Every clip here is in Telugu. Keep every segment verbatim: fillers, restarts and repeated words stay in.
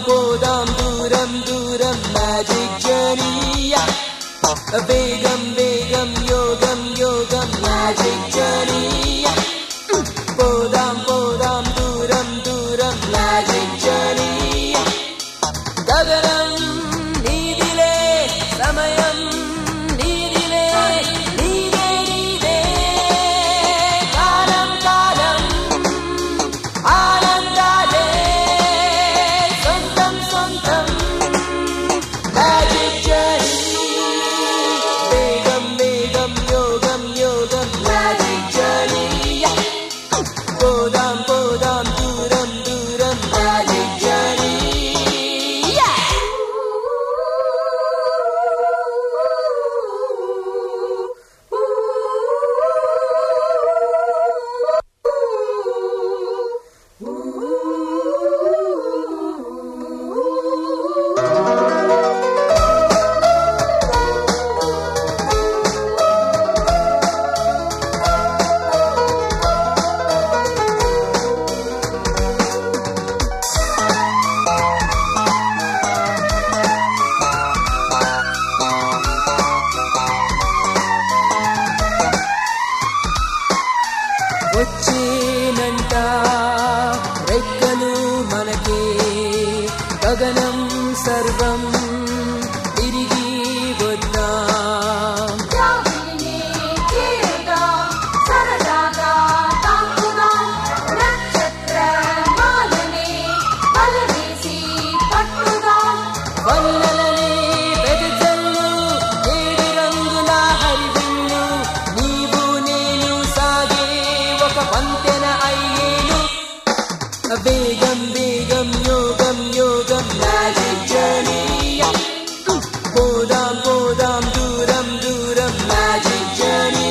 పోదాం దూరం దూరం మ్యాజిక్ జర్నీ వేగం వేగం యోగం యోగం మ్యాజిక్ జర్నీ పోదాం పోదాం దూరం దూరం మ్యాజిక్ జర్నీ గగనం నీదిలే సమయం నీదిలే నీదే నీదే కాలం కాలం ఆనందాలే సొంతం సొంతం మ్యాజిక్ జర్నీ వేగం వేగం యోగం యోగం మ్యాజిక్ జర్నీ పోదాం పోదాం దూరం దూరం మ్యాజిక్ జర్నీ వచ్చేనంట రెక్కలు మనకే గగనం సర్వం తిరిగి వద్దాం వల్లలనే వెదజల్లు ఏడు రంగుల హరివిల్లు నీవు నేను సాగే ఒక వంతెన అయ్యేను వేగం వేగం యోగం యోగం మ్యాజిక్ జర్నీ పోదాం పోదాం దూరం దూరం మ్యాజిక్ జర్నీ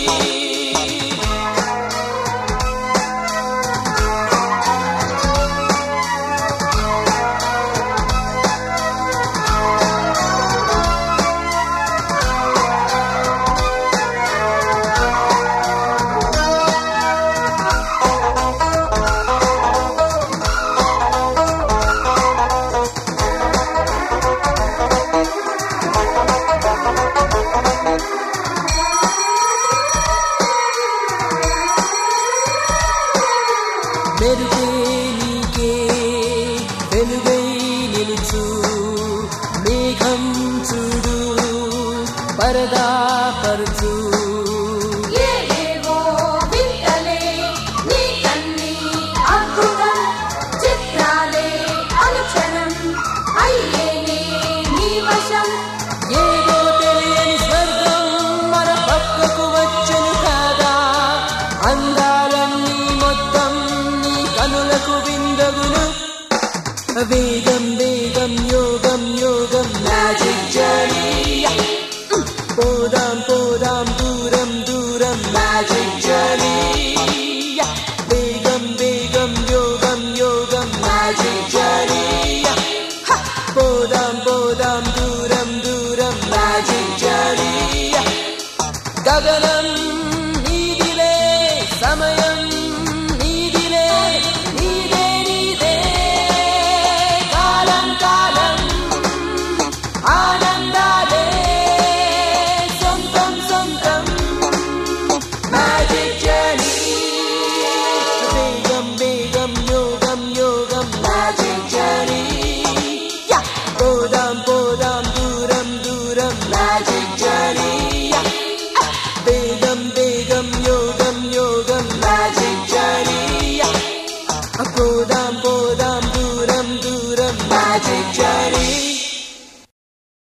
మెరుగే నీకే వెలుగై నిలుచు మేఘం చూడు పరదా పరుచు ఏదో తెలియని స్వర్గం మన పక్కకు వచ్చును కాదా అందాలన్నీ మొత్తం నీ కనులకు విందగును వేగం వేగం యోగం యోగం మ్యాజిక్ జర్నీ పోదాం పోదాం దూరం దూరం మ్యాజిక్ జర్నీ వేగం వేగం యోగం యోగం మ్యాజిక్ జర్నీ పోదాం పోదాం దూరం దూరం మ్యాజిక్ జర్నీ గగనం నీదిలే సమయం నీదిలే నీదే నీదే కాలం కాలం ఆనందాలే సొంతం సొంతం మ్యాజిక్ జర్నీ వేగం వేగం యోగం యోగం మ్యాజిక్ జర్నీ పోదాం పోదాం దూరం దూరం మ్యాజిక్ జర్నీ వేగం వేగం యోగం యోగం మ్యాజిక్ జర్నీ పోదాం పోదాం దూరం దూరం మ్యాజిక్ జర్నీ